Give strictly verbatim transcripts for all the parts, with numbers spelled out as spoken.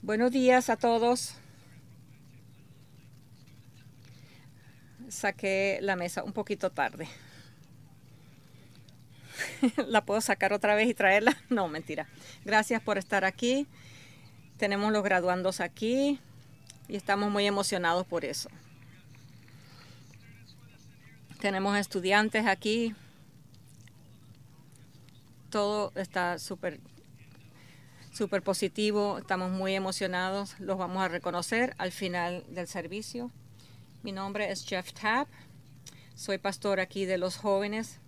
Buenos días a todos. Saqué la mesa un poquito tarde. ¿La puedo sacar otra vez y traerla? No, mentira. Gracias por estar aquí. Tenemos los graduandos aquí y estamos muy emocionados por eso. Tenemos estudiantes aquí. Todo está súper súper positivo. Estamos muy emocionados. Los vamos a reconocer al final del servicio. Mi nombre es Jeff Tapp. Soy pastor aquí de los jóvenes.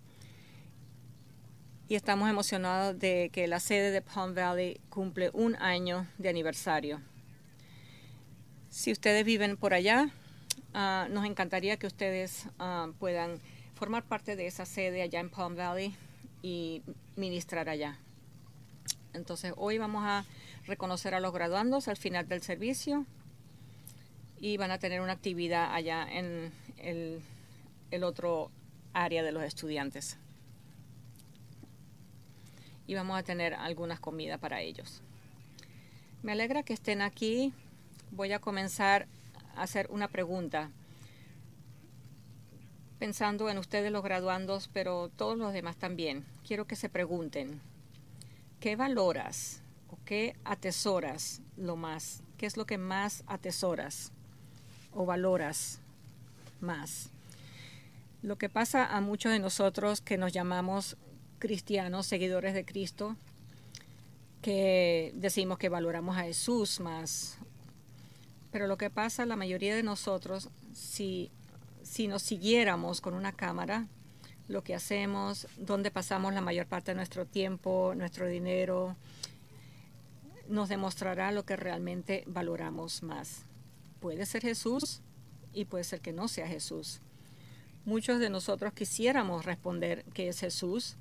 Y estamos emocionados de que la sede de Palm Valley cumple un año de aniversario. Si ustedes viven por allá, uh, nos encantaría que ustedes uh, puedan formar parte de esa sede allá en Palm Valley y ministrar allá. Entonces, hoy vamos a reconocer a los graduandos al final del servicio y van a tener una actividad allá en el, el otro área de los estudiantes. Y vamos a tener algunas comidas para ellos. Me alegra que estén aquí. Voy a comenzar a hacer una pregunta, pensando en ustedes los graduandos, pero todos los demás también. Quiero que se pregunten, ¿qué valoras o qué atesoras lo más? ¿Qué es lo que más atesoras o valoras más? Lo que pasa a muchos de nosotros que nos llamamos cristianos, seguidores de Cristo, que decimos que valoramos a Jesús más. Pero lo que pasa a la mayoría de nosotros, si, si nos siguiéramos con una cámara, lo que hacemos, dónde pasamos la mayor parte de nuestro tiempo, nuestro dinero, nos demostrará lo que realmente valoramos más. Puede ser Jesús y puede ser que no sea Jesús. Muchos de nosotros quisiéramos responder que es Jesús,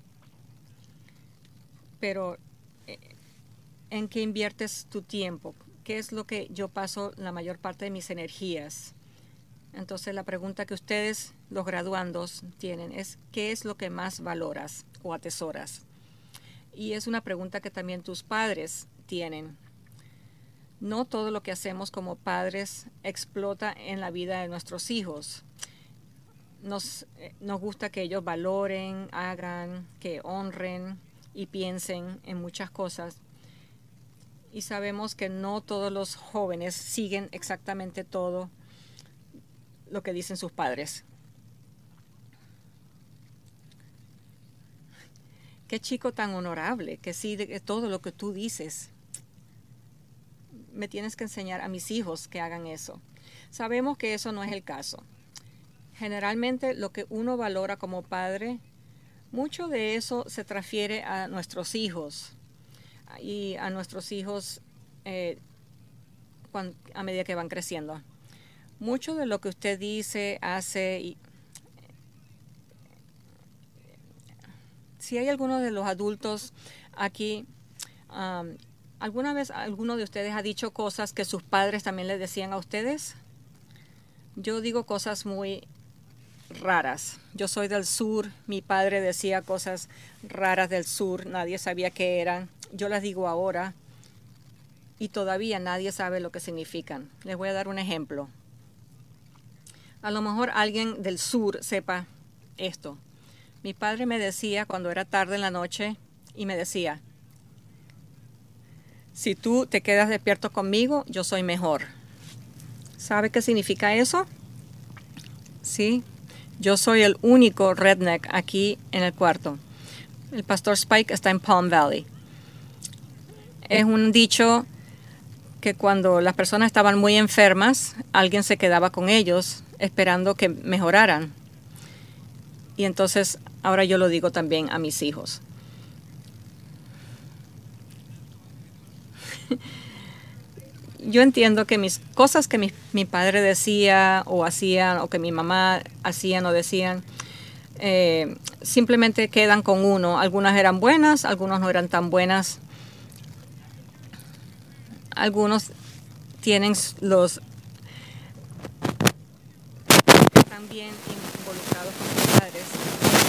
pero ¿en qué inviertes tu tiempo? ¿Qué es lo que yo paso la mayor parte de mis energías? Entonces la pregunta que ustedes, los graduandos, tienen es ¿qué es lo que más valoras o atesoras? Y es una pregunta que también tus padres tienen. No todo lo que hacemos como padres explota en la vida de nuestros hijos. Nos, eh, nos gusta que ellos valoren, hagan, que honren y piensen en muchas cosas. Y sabemos que no todos los jóvenes siguen exactamente todo lo que dicen sus padres. Qué chico tan honorable que sigue todo lo que tú dices. Me tienes que enseñar a mis hijos que hagan eso. Sabemos que eso no es el caso. Generalmente lo que uno valora como padre, mucho de eso se transfiere a nuestros hijos y a nuestros hijos eh, cuando, a medida que van creciendo. Mucho de lo que usted dice, hace, y, si hay alguno de los adultos aquí, um, ¿alguna vez alguno de ustedes ha dicho cosas que sus padres también les decían a ustedes? Yo digo cosas muy raras. Yo soy del sur, mi padre decía cosas raras del sur, nadie sabía qué eran. Yo las digo ahora y todavía nadie sabe lo que significan. Les voy a dar un ejemplo. A lo mejor alguien del sur sepa esto. Mi padre me decía cuando era tarde en la noche y me decía, si tú te quedas despierto conmigo, yo soy mejor. ¿Sabe qué significa eso? Sí. Yo soy el único redneck aquí en el cuarto. El pastor Spike está en Palm Valley. Es un dicho que cuando las personas estaban muy enfermas, alguien se quedaba con ellos esperando que mejoraran. Y entonces ahora yo lo digo también a mis hijos. Yo entiendo que mis cosas que mi, mi padre decía o hacían o que mi mamá hacían o decían eh, simplemente quedan con uno. Algunas eran buenas, algunas no eran tan buenas. Algunos tienen los están bien involucrados con sus padres.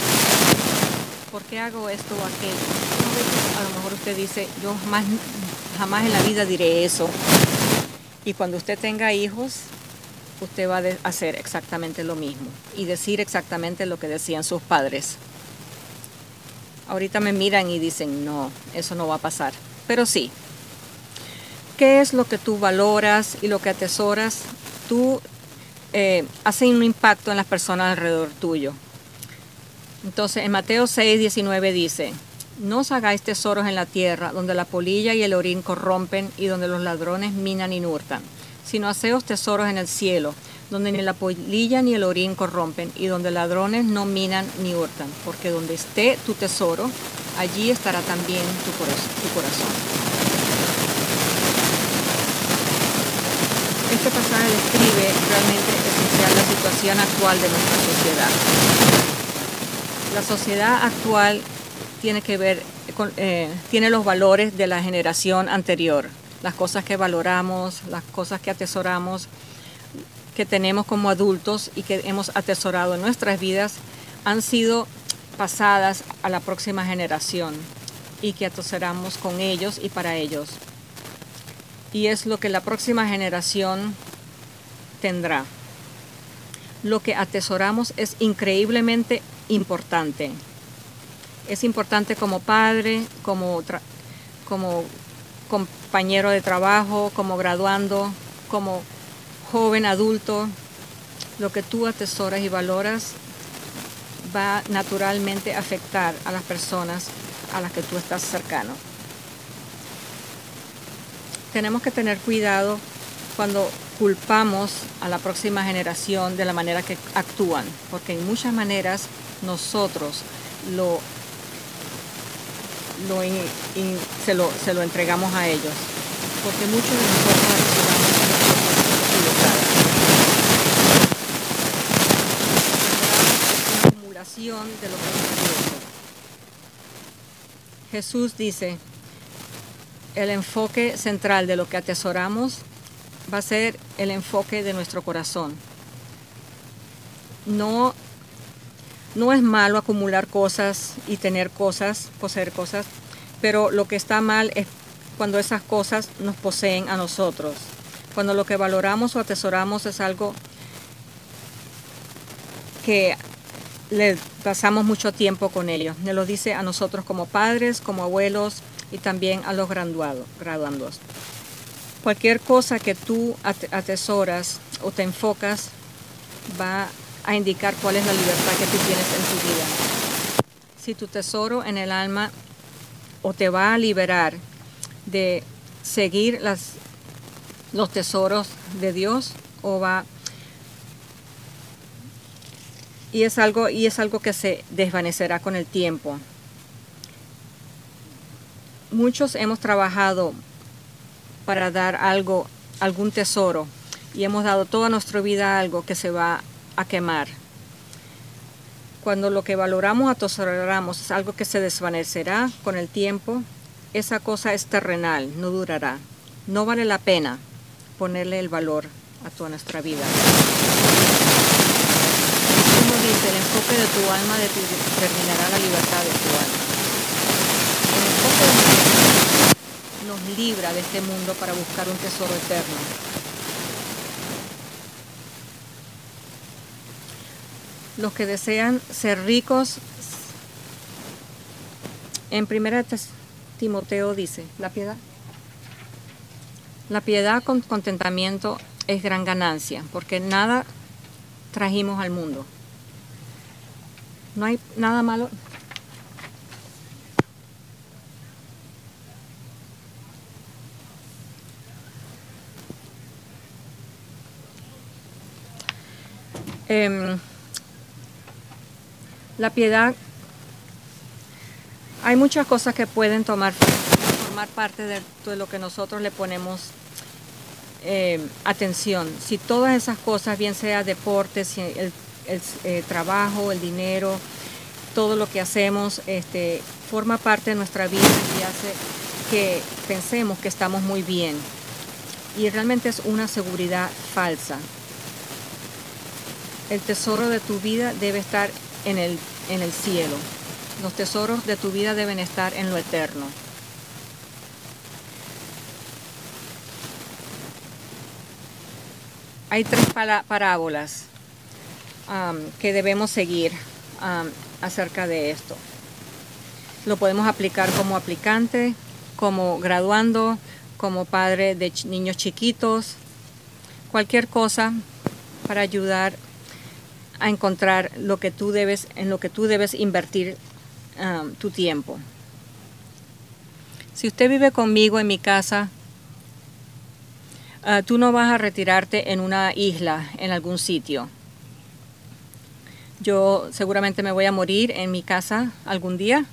¿Por qué hago esto o aquello? A lo mejor usted dice, yo más jamás en la vida diré eso. Y cuando usted tenga hijos, usted va a hacer exactamente lo mismo y decir exactamente lo que decían sus padres. Ahorita me miran y dicen, no, eso no va a pasar. Pero sí, ¿qué es lo que tú valoras y lo que atesoras? Tú eh, haces un impacto en las personas alrededor tuyo. Entonces, en Mateo seis, diecinueve dice, no os hagáis tesoros en la tierra, donde la polilla y el orín corrompen y donde los ladrones minan y hurtan, sino haceos tesoros en el cielo, donde ni la polilla ni el orín corrompen y donde ladrones no minan ni hurtan, porque donde esté tu tesoro, allí estará también tu corazón. Este pasaje describe realmente esencial la situación actual de nuestra sociedad. La sociedad actual tiene que ver con, eh, tiene los valores de la generación anterior, las cosas que valoramos, las cosas que atesoramos, que tenemos como adultos y que hemos atesorado en nuestras vidas, han sido pasadas a la próxima generación y que atesoramos con ellos y para ellos. Y es lo que la próxima generación tendrá. Lo que atesoramos es increíblemente importante. Es importante como padre, como, como compañero de trabajo, como graduando, como joven adulto. Lo que tú atesoras y valoras va naturalmente a afectar a las personas a las que tú estás cercano. Tenemos que tener cuidado cuando culpamos a la próxima generación de la manera que actúan, porque en muchas maneras nosotros lo, lo, in, in, se, lo se lo entregamos a ellos, porque muchos de nosotros activamos equivocadas. Es una acumulación de lo que hemos hecho. Jesús dice, el enfoque central de lo que atesoramos va a ser el enfoque de nuestro corazón. No, no es malo acumular cosas y tener cosas, poseer cosas, pero lo que está mal es cuando esas cosas nos poseen a nosotros. Cuando lo que valoramos o atesoramos es algo que le pasamos mucho tiempo con ellos. Nos lo dice a nosotros como padres, como abuelos, y también a los graduados, graduandos. Cualquier cosa que tú atesoras o te enfocas va a indicar cuál es la libertad que tú tienes en tu vida. Si tu tesoro en el alma o te va a liberar de seguir las, los tesoros de Dios o va y es algo y es algo que se desvanecerá con el tiempo. Muchos hemos trabajado para dar algo, algún tesoro, y hemos dado toda nuestra vida a algo que se va a quemar. Cuando lo que valoramos o atesoramos es algo que se desvanecerá con el tiempo, esa cosa es terrenal, no durará. No vale la pena ponerle el valor a toda nuestra vida. Como dice, el enfoque de tu alma determinará la libertad de tu alma. El enfoque de nuestra nos libra de este mundo para buscar un tesoro eterno. Los que desean ser ricos, en primera Timoteo dice, la piedad. La piedad con contentamiento es gran ganancia, porque nada trajimos al mundo. No hay nada malo. Eh, la piedad, hay muchas cosas que pueden tomar, formar parte de, de lo que nosotros le ponemos eh, atención. Si todas esas cosas, bien sea deportes, el, el eh, trabajo, el dinero, todo lo que hacemos, este, forma parte de nuestra vida y hace que pensemos que estamos muy bien. Y realmente es una seguridad falsa. El tesoro de tu vida debe estar en el, en el cielo. Los tesoros de tu vida deben estar en lo eterno. hay tres parábolas um, que debemos seguir um, acerca de esto. Lo podemos aplicar como aplicante, como graduando, como padre de ch niños chiquitos, cualquier cosa para ayudar a encontrar lo que tú debes, en lo que tú debes invertir um, tu tiempo. Si usted vive conmigo en mi casa, uh, tú no vas a retirarte en una isla, en algún sitio. Yo seguramente me voy a morir en mi casa algún día.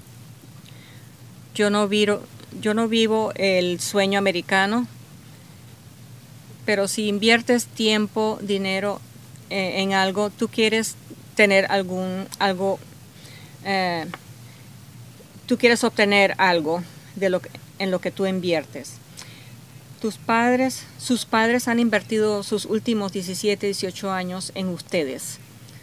Yo no vivo, yo no vivo el sueño americano, pero si inviertes tiempo, dinero eh, en algo, tú quieres tener algún, algo, eh, tú quieres obtener algo de lo que, en lo que tú inviertes. Tus padres, sus padres han invertido sus últimos diecisiete, dieciocho años en ustedes.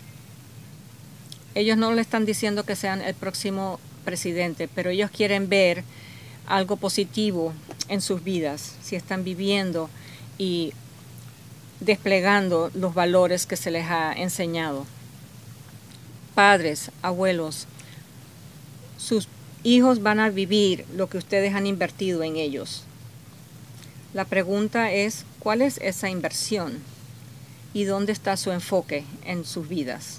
Ellos no le están diciendo que sean el próximo presidente, pero ellos quieren ver algo positivo en sus vidas, si están viviendo y desplegando los valores que se les ha enseñado. Padres, abuelos, sus hijos van a vivir lo que ustedes han invertido en ellos. La pregunta es, ¿cuál es esa inversión? ¿Y dónde está su enfoque en sus vidas?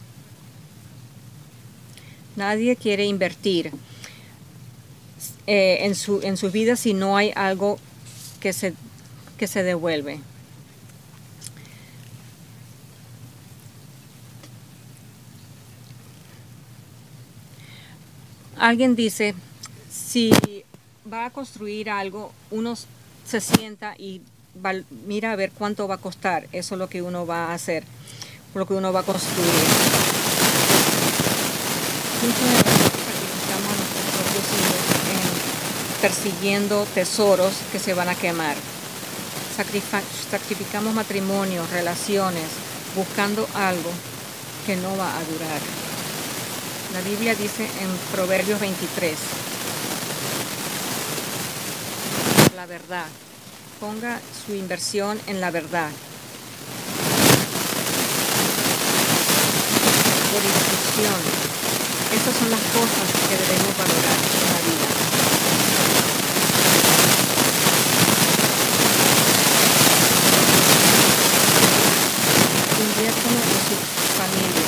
Nadie quiere invertir eh, en, su, en sus vidas si no hay algo que se, que se devuelve. Alguien dice, si va a construir algo, uno se sienta y va, mira a ver cuánto va a costar. Eso es lo que uno va a hacer, lo que uno va a construir. Muchas de nosotros sacrificamos a nuestros propios hijos en persiguiendo tesoros que se van a quemar. Sacrific sacrificamos matrimonios, relaciones, buscando algo que no va a durar. La Biblia dice en Proverbios veintitrés, la verdad. Ponga su inversión en la verdad. Por instrucción. Estas son las cosas que debemos valorar en la vida. Inviértalo en su familia.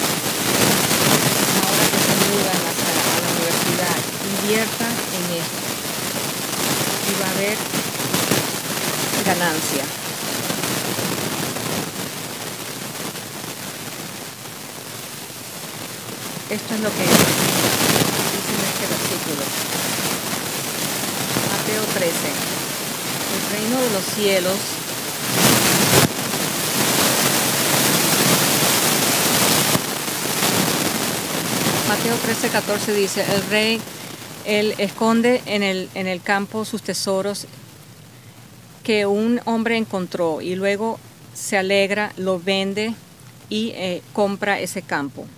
Ahora que se mudan a la, a la universidad, invierta en esto. Y va a haber ganancia. Esto es lo que dice en este versículo. Mateo trece. El reino de los cielos Mateo trece, catorce dice, el rey, él esconde en el, en el campo sus tesoros que un hombre encontró y luego se alegra, lo vende y eh, compra ese campo.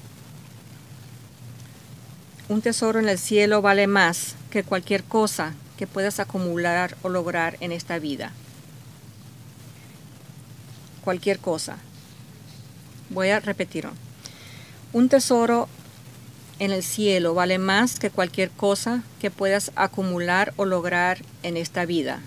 Un tesoro en el cielo vale más que cualquier cosa que puedas acumular o lograr en esta vida. Cualquier cosa. Voy a repetirlo. Un tesoro en el cielo vale más que cualquier cosa que puedas acumular o lograr en esta vida.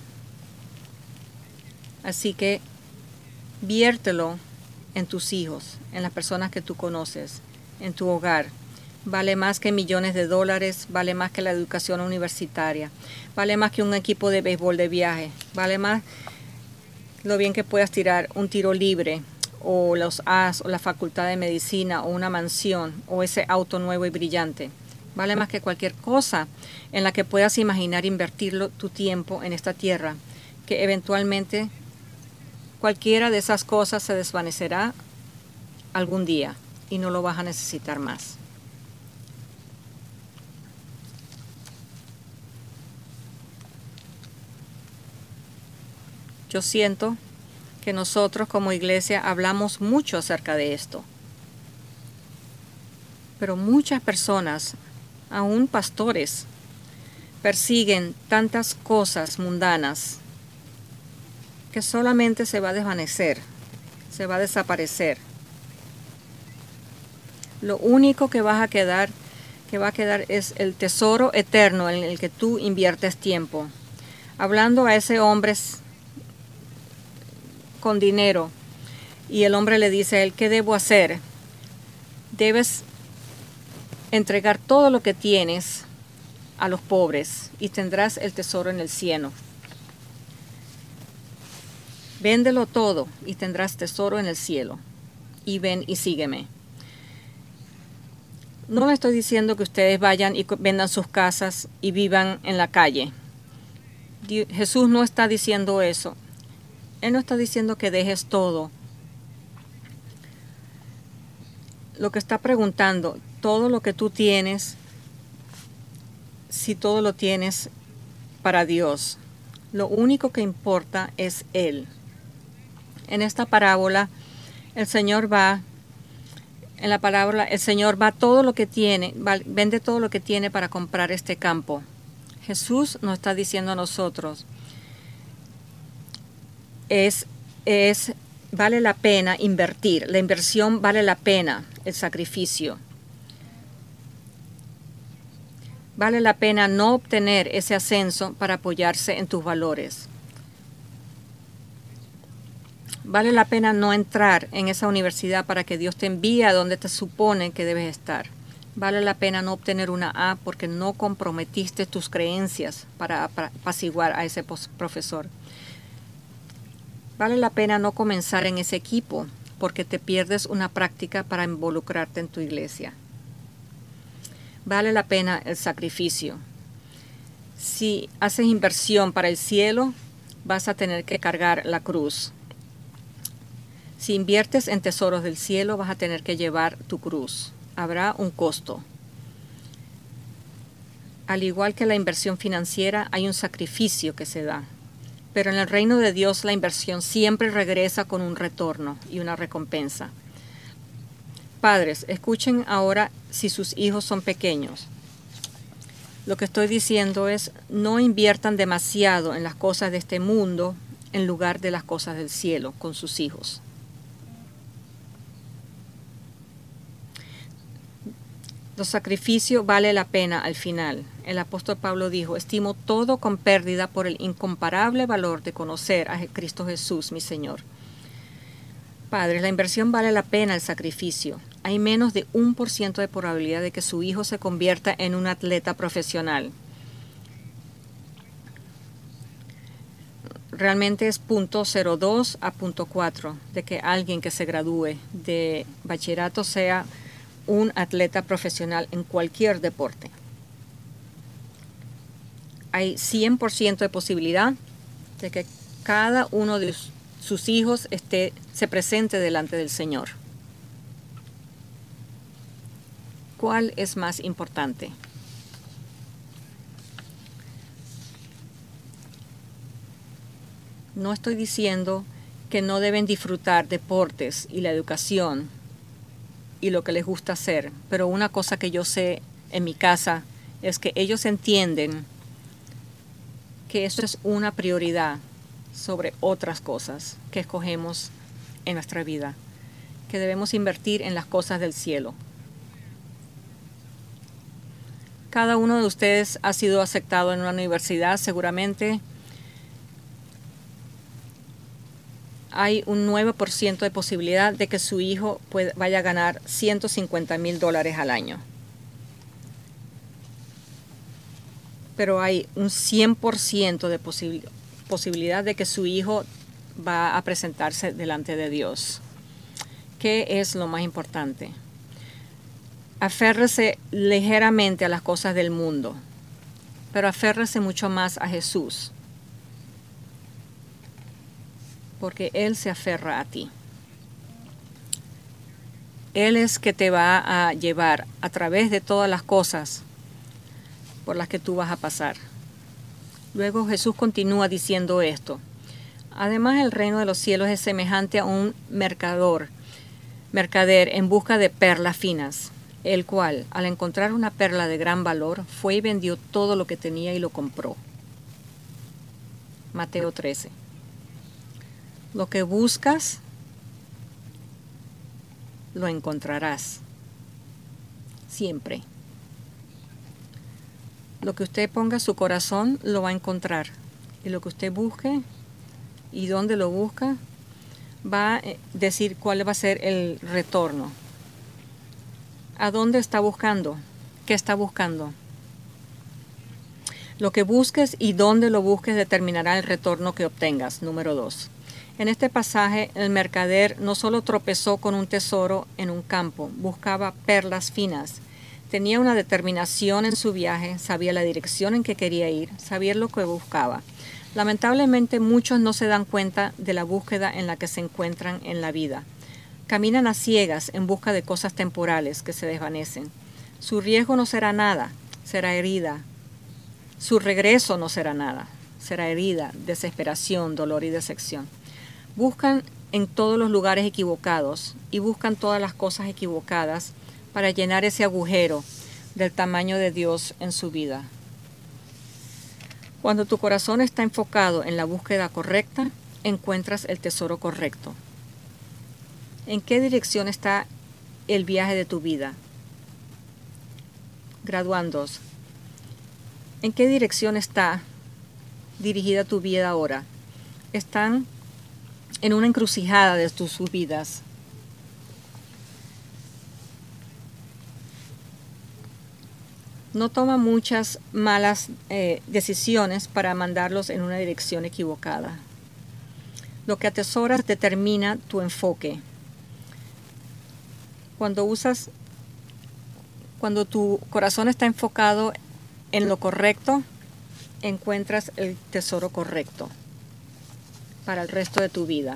Así que viértelo en tus hijos, en las personas que tú conoces, en tu hogar. Vale más que millones de dólares, vale más que la educación universitaria, vale más que un equipo de béisbol de viaje, vale más lo bien que puedas tirar un tiro libre, o los As, o la facultad de medicina, o una mansión, o ese auto nuevo y brillante. Vale más que cualquier cosa en la que puedas imaginar invertirlo tu tiempo en esta tierra, que eventualmente cualquiera de esas cosas se desvanecerá algún día y no lo vas a necesitar más. Yo siento que nosotros como iglesia hablamos mucho acerca de esto. Pero muchas personas, aún pastores, persiguen tantas cosas mundanas que solamente se va a desvanecer se va a desaparecer. Lo único que vas a quedar, que va a quedar es el tesoro eterno en el que tú inviertes tiempo. Hablando a ese hombre con dinero, y el hombre le dice a él, ¿qué debo hacer? Debes entregar todo lo que tienes a los pobres y tendrás el tesoro en el cielo. Véndelo todo y tendrás tesoro en el cielo. Y ven y sígueme. No le estoy diciendo que ustedes vayan y vendan sus casas y vivan en la calle. Jesús no está diciendo eso. Él no está diciendo que dejes todo. Lo que está preguntando, todo lo que tú tienes, si todo lo tienes para Dios, lo único que importa es Él. En esta parábola, el Señor va, en la parábola, el Señor va todo lo que tiene, va, vende todo lo que tiene para comprar este campo. Jesús nos está diciendo a nosotros, es, es, vale la pena invertir, la inversión vale la pena, el sacrificio. Vale la pena no obtener ese ascenso para apoyarse en tus valores. Vale la pena no entrar en esa universidad para que Dios te envíe a donde te supone que debes estar. Vale la pena no obtener una A porque no comprometiste tus creencias para apaciguar a ese profesor. Vale la pena no comenzar en ese equipo porque te pierdes una práctica para involucrarte en tu iglesia. Vale la pena el sacrificio. Si haces inversión para el cielo, vas a tener que cargar la cruz. Si inviertes en tesoros del cielo, vas a tener que llevar tu cruz. Habrá un costo. Al igual que la inversión financiera, hay un sacrificio que se da. Pero en el reino de Dios, la inversión siempre regresa con un retorno y una recompensa. Padres, escuchen ahora si sus hijos son pequeños. Lo que estoy diciendo es, no inviertan demasiado en las cosas de este mundo en lugar de las cosas del cielo con sus hijos. Los sacrificios vale la pena al final. El apóstol Pablo dijo, estimo todo con pérdida por el incomparable valor de conocer a Cristo Jesús, mi Señor. Padres, la inversión vale la pena el sacrificio. Hay menos de un por ciento de probabilidad de que su hijo se convierta en un atleta profesional. Realmente es punto cero dos a punto cuatro de que alguien que se gradúe de bachillerato sea un atleta profesional en cualquier deporte. Hay cien por ciento de posibilidad de que cada uno de sus hijos esté, se presente delante del Señor. ¿Cuál es más importante? No estoy diciendo que no deben disfrutar deportes y la educación y lo que les gusta hacer, pero una cosa que yo sé en mi casa es que ellos entienden que esto es una prioridad sobre otras cosas que escogemos en nuestra vida, que debemos invertir en las cosas del cielo. Cada uno de ustedes ha sido aceptado en una universidad, seguramente hay un nueve por ciento de posibilidad de que su hijo pueda, vaya a ganar ciento cincuenta mil dólares al año. Pero hay un cien por ciento de posibil- posibilidad de que su hijo va a presentarse delante de Dios. ¿Qué es lo más importante? Aférrese ligeramente a las cosas del mundo, pero aférrese mucho más a Jesús, porque Él se aferra a ti. Él es que te va a llevar a través de todas las cosas por las que tú vas a pasar. Luego Jesús continúa diciendo esto. Además, el reino de los cielos es semejante a un mercador, mercader en busca de perlas finas, el cual, al encontrar una perla de gran valor, fue y vendió todo lo que tenía y lo compró. Mateo trece. Lo que buscas lo encontrarás. Siempre. Lo que usted ponga su corazón lo va a encontrar. Y lo que usted busque y dónde lo busca va a decir cuál va a ser el retorno. ¿A dónde está buscando? ¿Qué está buscando? Lo que busques y dónde lo busques determinará el retorno que obtengas. Número dos. En este pasaje, el mercader no solo tropezó con un tesoro en un campo, buscaba perlas finas. Tenía una determinación en su viaje, sabía la dirección en que quería ir, sabía lo que buscaba. Lamentablemente, muchos no se dan cuenta de la búsqueda en la que se encuentran en la vida. Caminan a ciegas en busca de cosas temporales que se desvanecen. Su riesgo no será nada, será herida. Su regreso no será nada, será herida, desesperación, dolor y decepción. Buscan en todos los lugares equivocados y buscan todas las cosas equivocadas para llenar ese agujero del tamaño de Dios en su vida. Cuando tu corazón está enfocado en la búsqueda correcta, encuentras el tesoro correcto. ¿En qué dirección está el viaje de tu vida? Graduandos, ¿en qué dirección está dirigida tu vida ahora? ¿Están en una encrucijada de tus vidas? No toma muchas malas eh, decisiones para mandarlos en una dirección equivocada. Lo que atesoras determina tu enfoque. Cuando usas, cuando tu corazón está enfocado en lo correcto, encuentras el tesoro correcto para el resto de tu vida.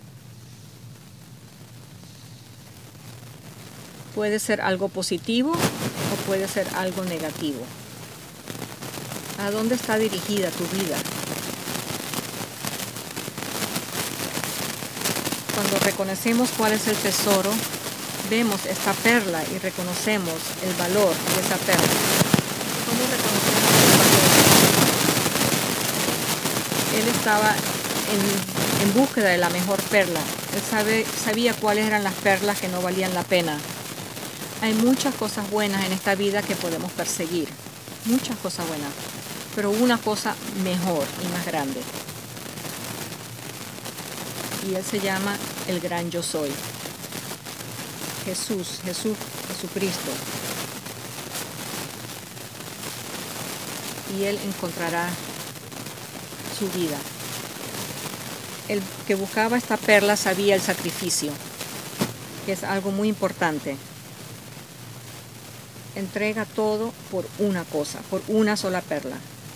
Puede ser algo positivo o puede ser algo negativo. ¿A dónde está dirigida tu vida? Cuando reconocemos cuál es el tesoro, vemos esta perla y reconocemos el valor de esa perla. ¿Cómo reconocemos el valor? Él estaba en, en búsqueda de la mejor perla. Él sabe, sabía cuáles eran las perlas que no valían la pena. Hay muchas cosas buenas en esta vida que podemos perseguir, muchas cosas buenas, pero una cosa mejor y más grande. Y Él se llama el gran yo soy. Jesús, Jesús, Jesucristo. Y Él encontrará su vida. El que buscaba esta perla sabía el sacrificio, que es algo muy importante. Entrega todo por una cosa, por una sola perla.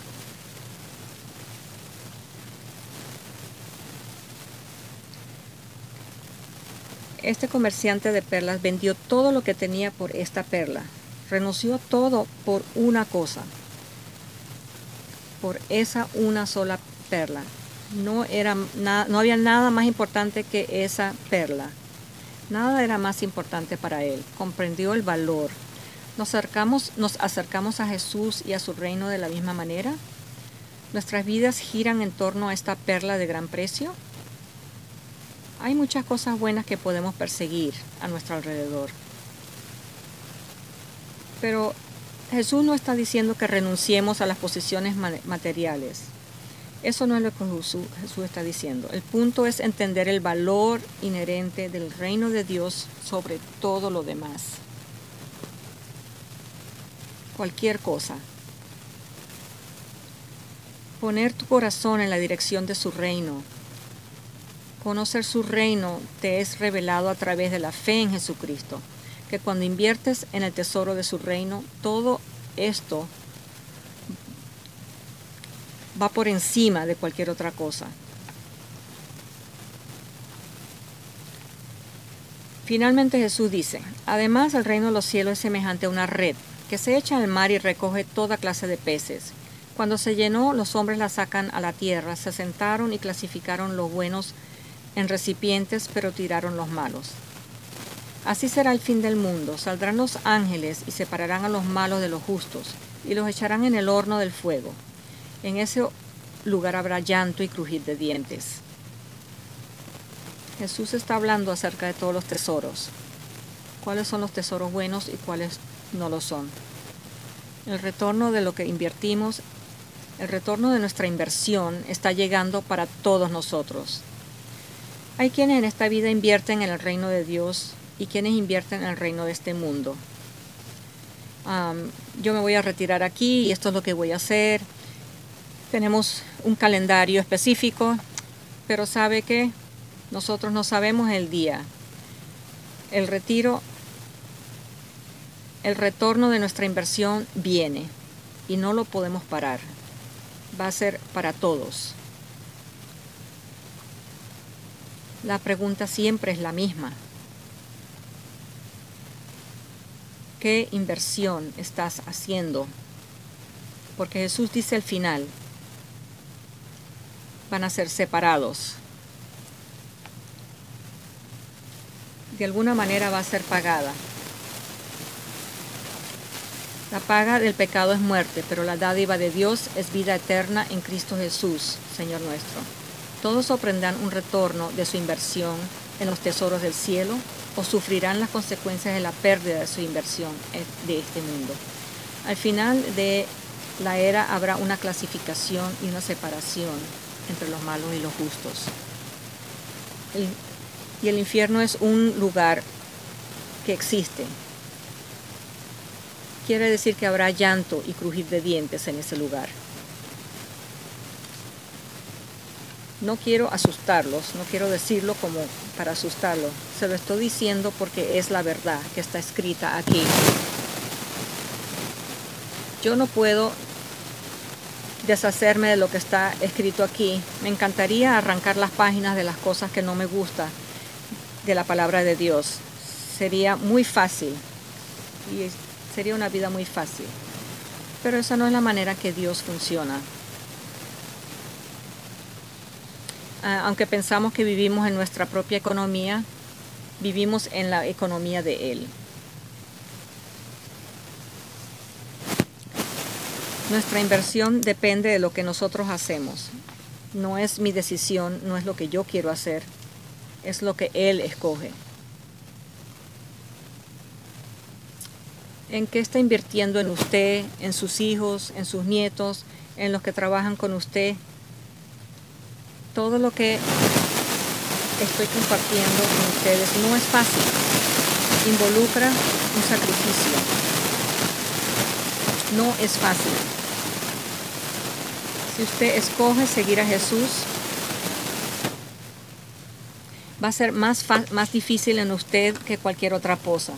Este comerciante de perlas vendió todo lo que tenía por esta perla. Renunció todo por una cosa, por esa una sola perla. No, era na- no había nada más importante que esa perla. Nada era más importante para él. Comprendió el valor. ¿Nos acercamos, nos acercamos a Jesús y a su reino de la misma manera? ¿Nuestras vidas giran en torno a esta perla de gran precio? Hay muchas cosas buenas que podemos perseguir a nuestro alrededor. Pero Jesús no está diciendo que renunciemos a las posiciones materiales. Eso no es lo que Jesús, Jesús está diciendo. El punto es entender el valor inherente del reino de Dios sobre todo lo demás. Cualquier cosa. Poner tu corazón en la dirección de su reino. Conocer su reino te es revelado a través de la fe en Jesucristo, que cuando inviertes en el tesoro de su reino, todo esto va por encima de cualquier otra cosa. Finalmente Jesús dice, además el reino de los cielos es semejante a una red que se echa al mar y recoge toda clase de peces. Cuando se llenó, los hombres la sacan a la tierra, se sentaron y clasificaron los buenos en recipientes, pero tiraron los malos. Así será el fin del mundo. Saldrán los ángeles y separarán a los malos de los justos y los echarán en el horno del fuego. En ese lugar habrá llanto y crujir de dientes. Jesús está hablando acerca de todos los tesoros. cuáles son los tesoros buenos y cuáles no lo son. El retorno de lo que invertimos, el retorno de nuestra inversión está llegando para todos nosotros. Hay quienes en esta vida invierten en el reino de Dios y quienes invierten en el reino de este mundo. Um, yo me voy a retirar aquí y esto es lo que voy a hacer. Tenemos un calendario específico, pero ¿sabe qué? Nosotros no sabemos el día. El retiro, el retorno de nuestra inversión viene y no lo podemos parar. Va a ser para todos. La pregunta siempre es la misma. ¿Qué inversión estás haciendo? Porque Jesús dice al final, van a ser separados. De alguna manera va a ser pagada. La paga del pecado es muerte, pero la dádiva de Dios es vida eterna en Cristo Jesús, Señor nuestro. Todos obtendrán un retorno de su inversión en los tesoros del cielo o sufrirán las consecuencias de la pérdida de su inversión de este mundo. Al final de la era habrá una clasificación y una separación entre los malos y los justos. El, y el infierno es un lugar que existe. Quiere decir que habrá llanto y crujir de dientes en ese lugar. No quiero asustarlos, no quiero decirlo como para asustarlos. Se lo estoy diciendo porque es la verdad que está escrita aquí. Yo no puedo deshacerme de lo que está escrito aquí. Me encantaría arrancar las páginas de las cosas que no me gustan de la palabra de Dios. Sería muy fácil y sería una vida muy fácil. Pero esa no es la manera que Dios funciona. Aunque pensamos que vivimos en nuestra propia economía, vivimos en la economía de Él. Nuestra inversión depende de lo que nosotros hacemos. No es mi decisión, no es lo que yo quiero hacer, es lo que Él escoge. ¿En qué está invirtiendo en usted, en sus hijos, en sus nietos, en los que trabajan con usted? Todo lo que estoy compartiendo con ustedes no es fácil. Involucra un sacrificio. No es fácil. Si usted escoge seguir a Jesús, va a ser más, más difícil en usted que cualquier otra cosa.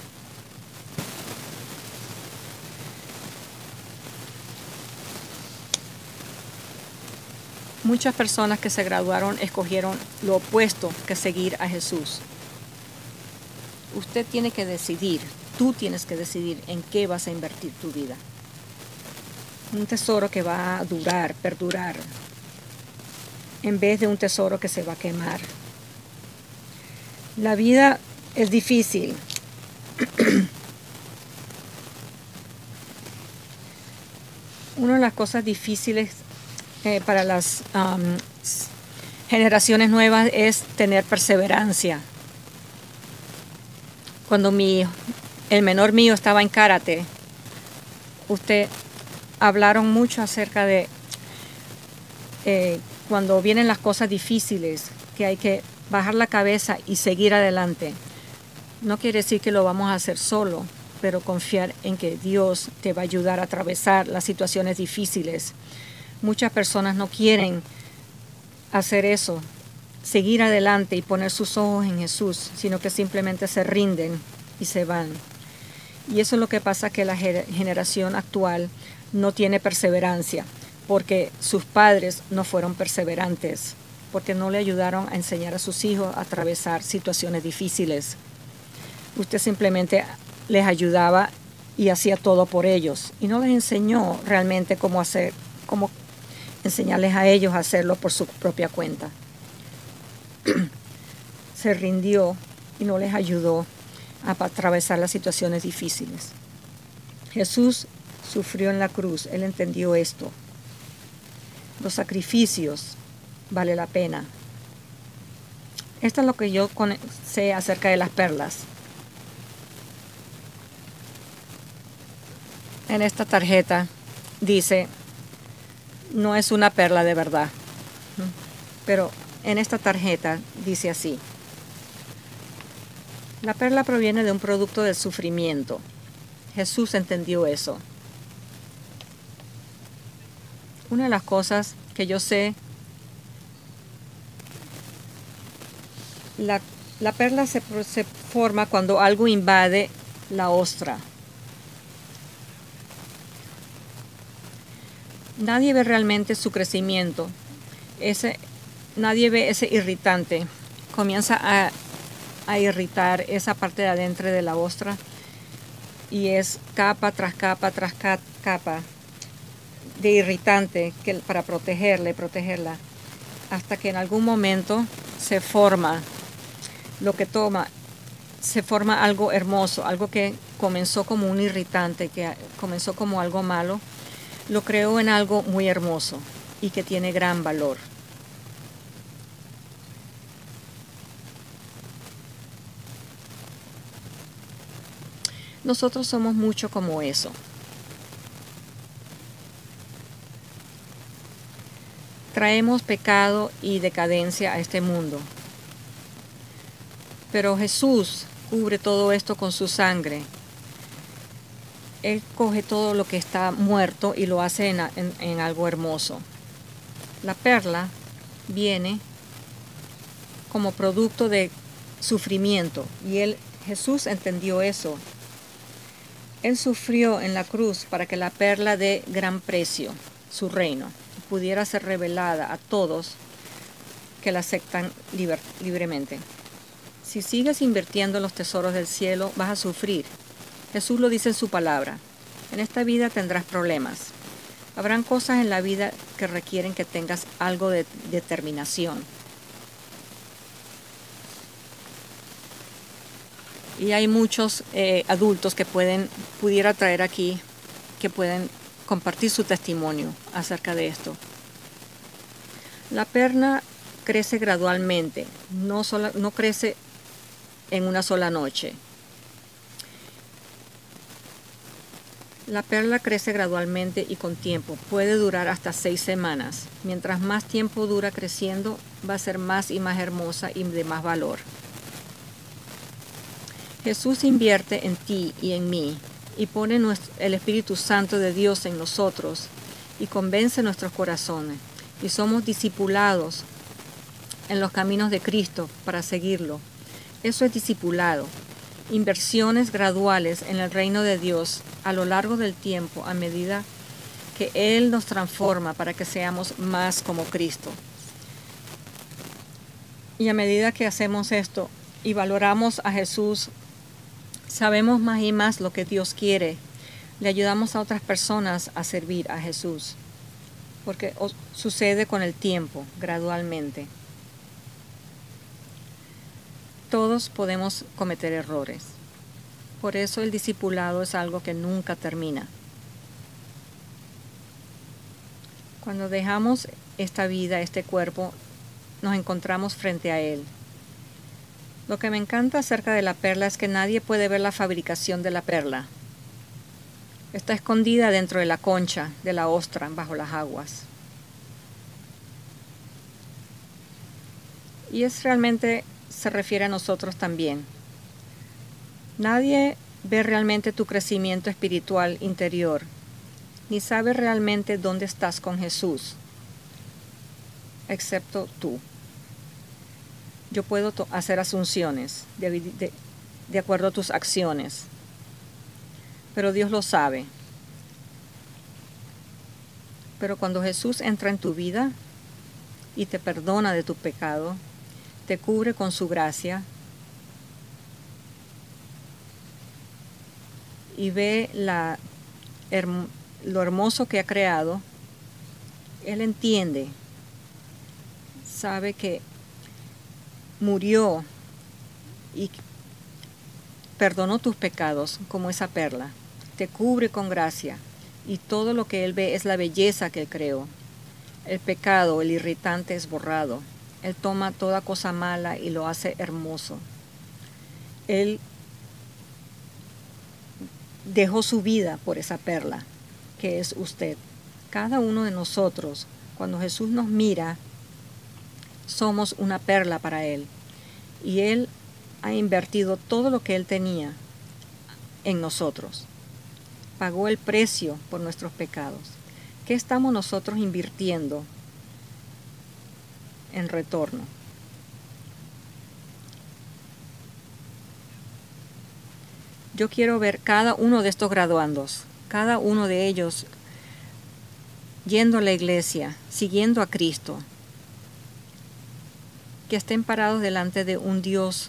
Muchas personas que se graduaron escogieron lo opuesto que seguir a Jesús. Usted tiene que decidir, tú tienes que decidir en qué vas a invertir tu vida. Un tesoro que va a durar, perdurar, en vez de un tesoro que se va a quemar. La vida es difícil. Una de las cosas difíciles Eh, para las um, generaciones nuevas es tener perseverancia. Cuando mi, el menor mío estaba en karate, usted hablaron mucho acerca de eh, cuando vienen las cosas difíciles, que hay que bajar la cabeza y seguir adelante. No quiere decir que lo vamos a hacer solo, pero confiar en que Dios te va a ayudar a atravesar las situaciones difíciles. Muchas personas no quieren hacer eso, seguir adelante y poner sus ojos en Jesús, sino que simplemente se rinden y se van. Y eso es lo que pasa, que la generación actual no tiene perseverancia, porque sus padres no fueron perseverantes, porque no le ayudaron a enseñar a sus hijos a atravesar situaciones difíciles. Usted simplemente les ayudaba y hacía todo por ellos, y no les enseñó realmente cómo hacer, cómo enseñarles a ellos a hacerlo por su propia cuenta. Se rindió y no les ayudó a atravesar las situaciones difíciles. Jesús sufrió en la cruz, Él entendió esto. Los sacrificios vale la pena. Esto es lo que yo sé acerca de las perlas. En esta tarjeta dice, no es una perla de verdad, pero en esta tarjeta dice así: la perla proviene de un producto del sufrimiento. Jesús entendió eso. Una de las cosas que yo sé, la, la perla se, se forma cuando algo invade la ostra. Nadie ve realmente su crecimiento. Ese, nadie ve ese irritante. Comienza a, a irritar esa parte de adentro de la ostra y es capa tras capa tras capa de irritante que, para protegerle, protegerla, hasta que en algún momento se forma lo que toma, se forma algo hermoso, algo que comenzó como un irritante, que comenzó como algo malo, lo creó en algo muy hermoso y que tiene gran valor. Nosotros somos mucho como eso. Traemos pecado y decadencia a este mundo. Pero Jesús cubre todo esto con su sangre. Él coge todo lo que está muerto y lo hace en, en, en algo hermoso. La perla viene como producto de sufrimiento y él, Jesús entendió eso. Él sufrió en la cruz para que la perla de gran precio, su reino, pudiera ser revelada a todos que la aceptan liber, libremente. Si sigues invirtiendo en los tesoros del cielo, vas a sufrir. Jesús lo dice en su palabra. En esta vida tendrás problemas. Habrán cosas en la vida que requieren que tengas algo de determinación. Y hay muchos eh, adultos que pueden, pudiera traer aquí, que pueden compartir su testimonio acerca de esto. La perla crece gradualmente, no, sola, no crece en una sola noche. La perla crece gradualmente y con tiempo, puede durar hasta seis semanas. Mientras más tiempo dura creciendo, va a ser más y más hermosa y de más valor. Jesús invierte en ti y en mí y pone nuestro, el Espíritu Santo de Dios en nosotros y convence nuestros corazones y somos discipulados en los caminos de Cristo para seguirlo. Eso es discipulado, inversiones graduales en el reino de Dios a lo largo del tiempo a medida que Él nos transforma para que seamos más como Cristo. Y a medida que hacemos esto y valoramos a Jesús, sabemos más y más lo que Dios quiere. Le ayudamos a otras personas a servir a Jesús, porque sucede con el tiempo, gradualmente. Todos podemos cometer errores. Por eso el discipulado es algo que nunca termina. Cuando dejamos esta vida, este cuerpo, nos encontramos frente a Él. Lo que me encanta acerca de la perla es que nadie puede ver la fabricación de la perla. Está escondida dentro de la concha de la ostra, bajo las aguas. Y es realmente, se refiere a nosotros también. Nadie ve realmente tu crecimiento espiritual interior, ni sabe realmente dónde estás con Jesús, excepto tú. Yo puedo hacer asunciones de, de, de acuerdo a tus acciones, pero Dios lo sabe. Pero cuando Jesús entra en tu vida y te perdona de tu pecado, te cubre con su gracia y ve la, herm, lo hermoso que ha creado, Él entiende, sabe que murió y perdonó tus pecados como esa perla, te cubre con gracia y todo lo que Él ve es la belleza que Él creó. El pecado, el irritante es borrado. Él toma toda cosa mala y lo hace hermoso. Él dejó su vida por esa perla, que es usted. Cada uno de nosotros, cuando Jesús nos mira, somos una perla para Él. Y Él ha invertido todo lo que Él tenía en nosotros. Pagó el precio por nuestros pecados. ¿Qué estamos nosotros invirtiendo en retorno? Yo quiero ver cada uno de estos graduandos, cada uno de ellos yendo a la iglesia, siguiendo a Cristo, que estén parados delante de un Dios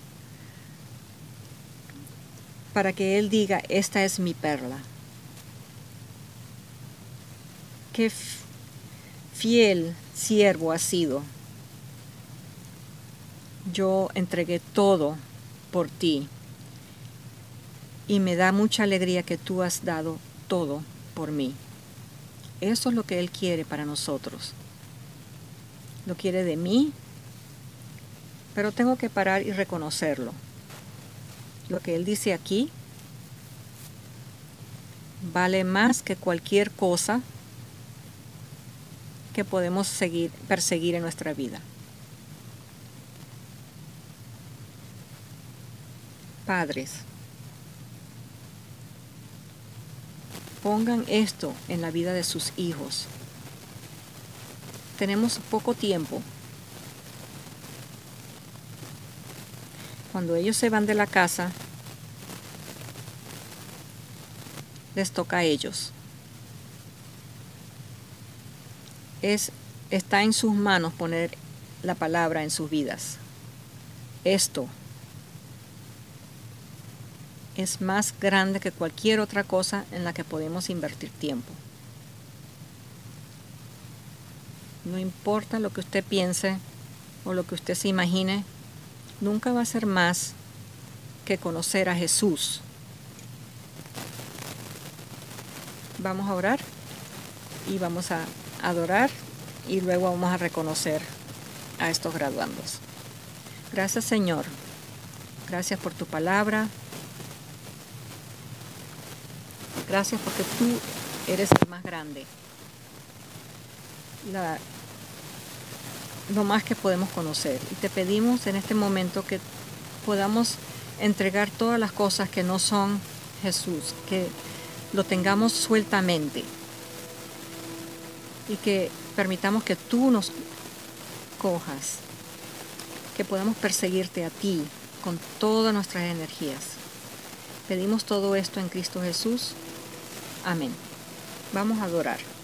para que Él diga, esta es mi perla. Qué fiel siervo has sido. Yo entregué todo por ti y me da mucha alegría que tú has dado todo por mí. Eso es lo que Él quiere para nosotros. Lo quiere de mí, pero tengo que parar y reconocerlo. Lo que Él dice aquí vale más que cualquier cosa que podemos seguir, perseguir en nuestra vida. Padres, pongan esto en la vida de sus hijos. Tenemos poco tiempo. Cuando ellos se van de la casa, les toca a ellos. Es, está en sus manos poner la palabra en sus vidas. Esto es más grande que cualquier otra cosa en la que podemos invertir tiempo. No importa lo que usted piense o lo que usted se imagine, nunca va a ser más que conocer a Jesús. Vamos a orar y vamos a adorar y luego vamos a reconocer a estos graduandos. Gracias, Señor. Gracias por tu palabra. Gracias porque tú eres el más grande. La, lo más que podemos conocer. Y te pedimos en este momento que podamos entregar todas las cosas que no son Jesús, que lo tengamos sueltamente y que permitamos que tú nos cojas, que podamos perseguirte a ti con todas nuestras energías. Pedimos todo esto en Cristo Jesús. Amén. Vamos a adorar.